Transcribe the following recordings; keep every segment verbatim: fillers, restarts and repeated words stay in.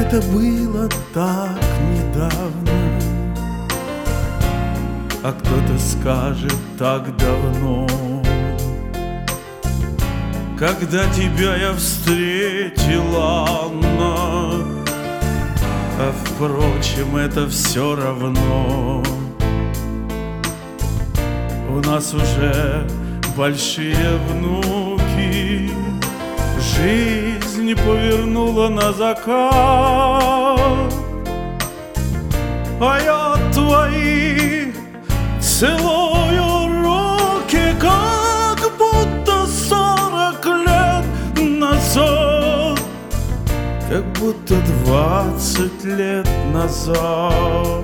Это было так недавно, а кто-то скажет так давно. Когда тебя я встретила, Анна, а впрочем, это все равно. У нас уже большие внуки, жизнь повернула на закат, а я твои целую руки, как будто сорок лет назад, как будто двадцать лет назад.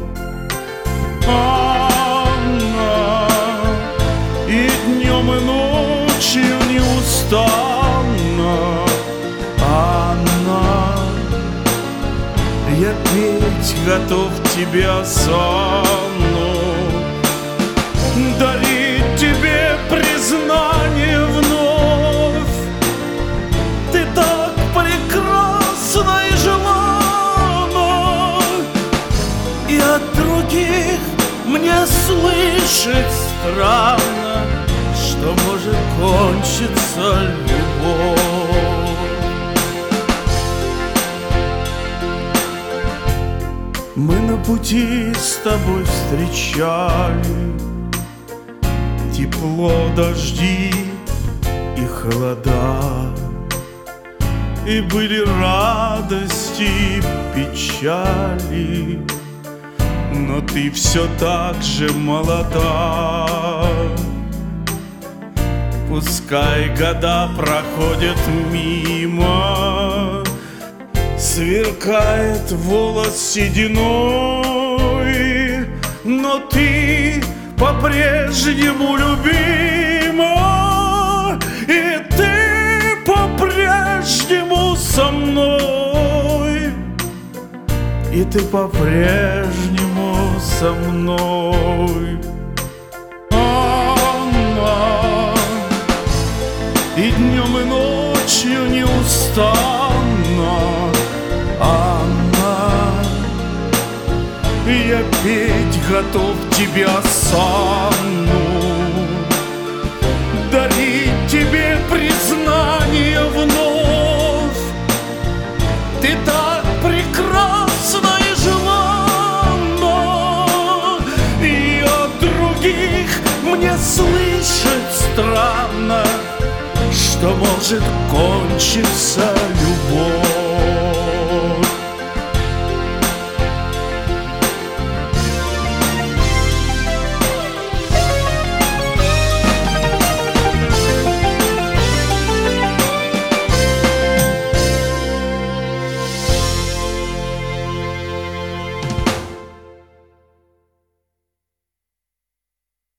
Анна, и днем, и ночью неустанно, Анна, я петь готов тебе осанну, дарить тебе признание вновь. Ты так прекрасна и желанна, и от других мне слышать странно, что может кончиться любовь. Мы на пути с тобой встречали тепло, дожди и холода, и были радости и печали, но ты все так же молода. Пускай года проходят мимо, сверкает волос сединой, но ты по-прежнему любима, и ты по-прежнему со мной, и ты по-прежнему со мной. Анна, и днем, и ночью неустанно, Анна, я петь готов тебе осанну, дарить тебе признание вновь. Ты так прекрасна и желанна, и от других мне слышать странно, что может кончиться любовь.